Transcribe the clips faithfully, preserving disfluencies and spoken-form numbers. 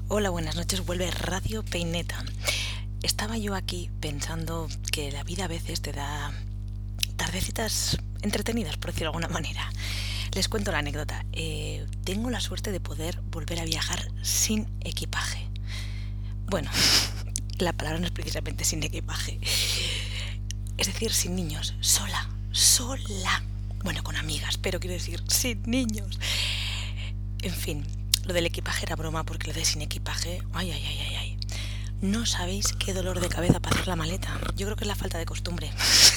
Hola, buenas noches, vuelve Radio Peineta. Estaba yo aquí pensando que la vida a veces te da tardecitas entretenidas, por decirlo de alguna manera. Les cuento la anécdota. Eh, tengo la suerte de poder volver a viajar sin equipaje. Bueno, la palabra no es precisamente sin equipaje. Es decir, sin niños, sola, sola. Bueno, con amigas, pero quiero decir, sin niños. En fin, lo del equipaje era broma porque lo de sin equipaje, ay, ay, ay, ay, ay. No sabéis qué dolor de cabeza para hacer la maleta. Yo creo que es la falta de costumbre.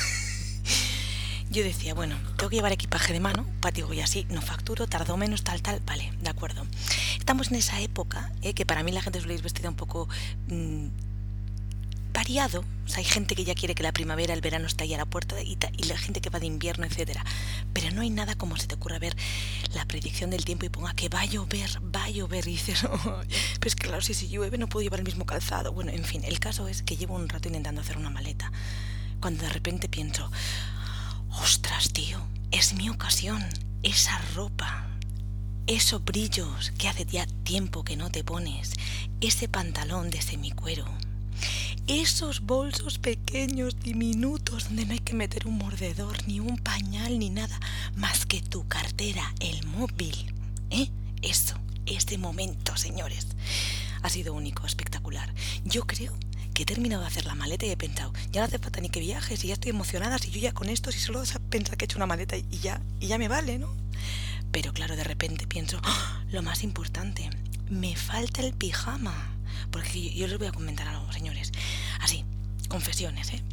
Yo decía, bueno, tengo que llevar equipaje de mano, patigo y así, no facturo, tardo menos, tal, tal, vale, de acuerdo. Estamos en esa época, eh, que para mí la gente suele ir vestida un poco mmm, variado. O sea, hay gente que ya quiere que la primavera, el verano está ahí a la puerta y, ta, y la gente que va de invierno, etcétera. Pero no hay nada como se te ocurra ver la predicción del tiempo y ponga que va a llover, va a llover y dices, oh, pero es que claro, si, si llueve no puedo llevar el mismo calzado. Bueno, en fin, el caso es que llevo un rato intentando hacer una maleta, cuando de repente pienso, ostras, tío, es mi ocasión, esa ropa, esos brillos que hace ya tiempo que no te pones, ese pantalón de semicuero, esos bolsos pequeños, diminutos, donde no hay que meter un mordedor, ni un pañal, ni nada, más que tu cartera, el móvil, ¿eh? Eso, ese momento, señores, ha sido único, espectacular. Yo creo que he terminado de hacer la maleta y he pensado, ya no hace falta ni que viajes, y ya estoy emocionada, si yo ya con esto, si solo pensar que he hecho una maleta y ya, y ya me vale, ¿no? Pero claro, de repente pienso, ¡oh!, lo más importante, me falta el pijama. Porque yo, yo les voy a comentar algo, señores. Así, confesiones, ¿eh?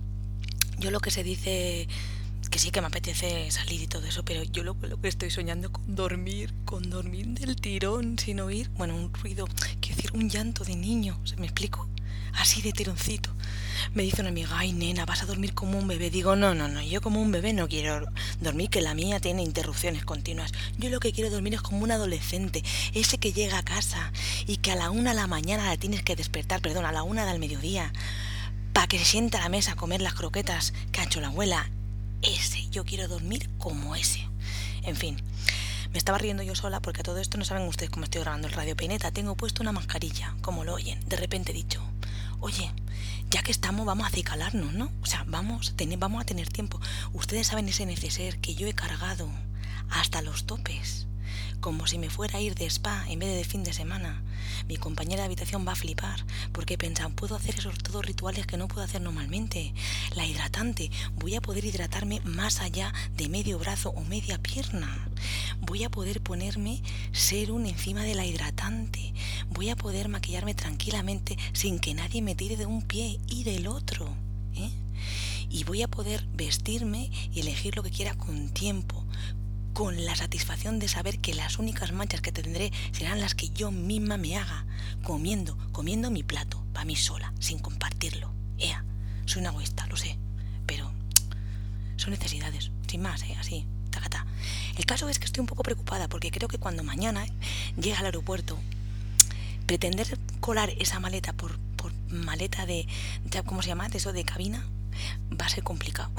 Yo lo que se dice, que sí que me apetece salir y todo eso, pero yo lo, lo que estoy soñando con dormir, con dormir del tirón, sin oír, bueno, un ruido, quiero decir, un llanto de niño, ¿se me explico? Así de tironcito. Me dice una amiga, ay nena, vas a dormir como un bebé. Digo, no, no, no, yo como un bebé no quiero dormir, que la mía tiene interrupciones continuas. Yo lo que quiero dormir es como un adolescente, ese que llega a casa y que a la una de la mañana la tienes que despertar, perdón, a la una del mediodía, para que se sienta a la mesa a comer las croquetas que ha hecho la abuela. Ese, yo quiero dormir como ese. En fin, me estaba riendo yo sola porque a todo esto no saben ustedes cómo estoy grabando el Radio Peineta. Tengo puesto una mascarilla, como lo oyen. De repente he dicho, oye, ya que estamos, vamos a acicalarnos, ¿no? O sea, vamos, ten, vamos a tener tiempo. Ustedes saben ese neceser que yo he cargado hasta los topes, como si me fuera a ir de spa en vez de de fin de semana. Mi compañera de habitación va a flipar, porque pensan, puedo hacer esos todos rituales que no puedo hacer normalmente. La hidratante, voy a poder hidratarme más allá de medio brazo o media pierna. Voy a poder ponerme serum encima de la hidratante. Voy a poder maquillarme tranquilamente sin que nadie me tire de un pie y del otro, ¿eh? Y voy a poder vestirme y elegir lo que quiera con tiempo, con la satisfacción de saber que las únicas manchas que tendré serán las que yo misma me haga, comiendo, comiendo mi plato, para mí sola, sin compartirlo. Ea, soy una egoísta, lo sé, pero son necesidades, sin más, ¿eh? Así, tacata. El caso es que estoy un poco preocupada porque creo que cuando mañana llegue al aeropuerto, pretender colar esa maleta por, por maleta de, ¿cómo se llama? De eso de cabina, va a ser complicado.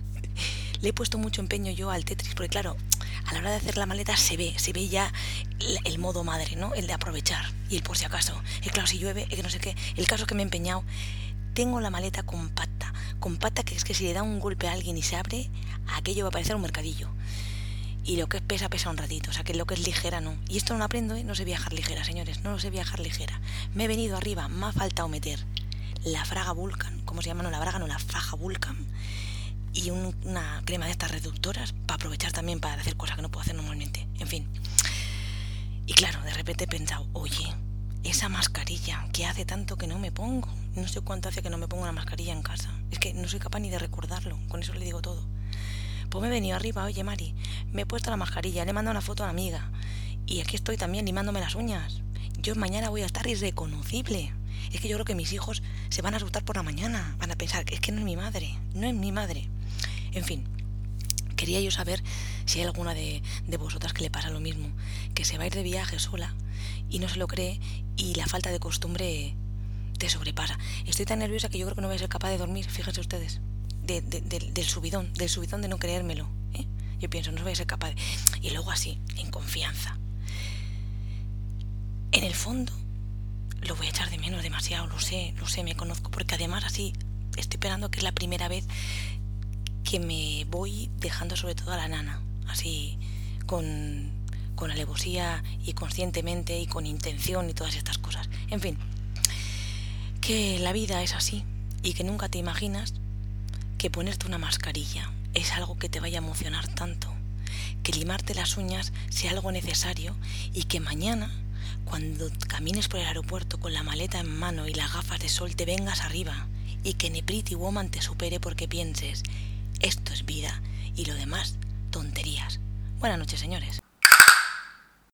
Le he puesto mucho empeño yo al Tetris, porque claro, a la hora de hacer la maleta se ve, se ve ya el, el modo madre, ¿no? El de aprovechar y el por si acaso. Y claro, si llueve, que no sé qué. El caso es que me he empeñado. Tengo la maleta compacta, compacta que es que si le da un golpe a alguien y se abre, aquello va a parecer un mercadillo. Y lo que es pesa, pesa un ratito, o sea que lo que es ligera no. Y esto no lo aprendo, ¿eh? No sé viajar ligera, señores, no lo sé viajar ligera. Me he venido arriba, me ha faltado meter la fraga Vulcan, ¿cómo se llama? No, la braga, no, la faja Vulcan. Y un, una crema de estas reductoras para aprovechar también para hacer cosas que no puedo hacer normalmente. En fin. Y claro, de repente he pensado, oye, esa mascarilla que hace tanto que no me pongo. No sé cuánto hace que no me pongo una mascarilla en casa. Es que no soy capaz ni de recordarlo. Con eso le digo todo. Pues me he venido arriba, oye Mari, me he puesto la mascarilla, le he mandado una foto a la amiga. Y aquí estoy también limándome las uñas. Yo mañana voy a estar irreconocible. Es que yo creo que mis hijos se van a asustar por la mañana. Van a pensar que es que no es mi madre. No es mi madre. En fin, quería yo saber si hay alguna de, de vosotras que le pasa lo mismo, que se va a ir de viaje sola y no se lo cree y la falta de costumbre te sobrepasa. Estoy tan nerviosa que yo creo que no voy a ser capaz de dormir, fíjense ustedes, de, de, de, del subidón, del subidón de no creérmelo, ¿eh? Yo pienso, no voy a ser capaz de... Y luego así, en confianza. En el fondo, lo voy a echar de menos demasiado, lo sé, lo sé, me conozco, porque además así estoy esperando que es la primera vez que me voy dejando sobre todo a la nana, así con, con alevosía y conscientemente y con intención y todas estas cosas. En fin, que la vida es así y que nunca te imaginas que ponerte una mascarilla es algo que te vaya a emocionar tanto, que limarte las uñas sea algo necesario y que mañana, cuando camines por el aeropuerto con la maleta en mano y las gafas de sol, te vengas arriba y que ni Pretty Woman te supere porque pienses, esto es vida y lo demás, tonterías. Buenas noches, señores.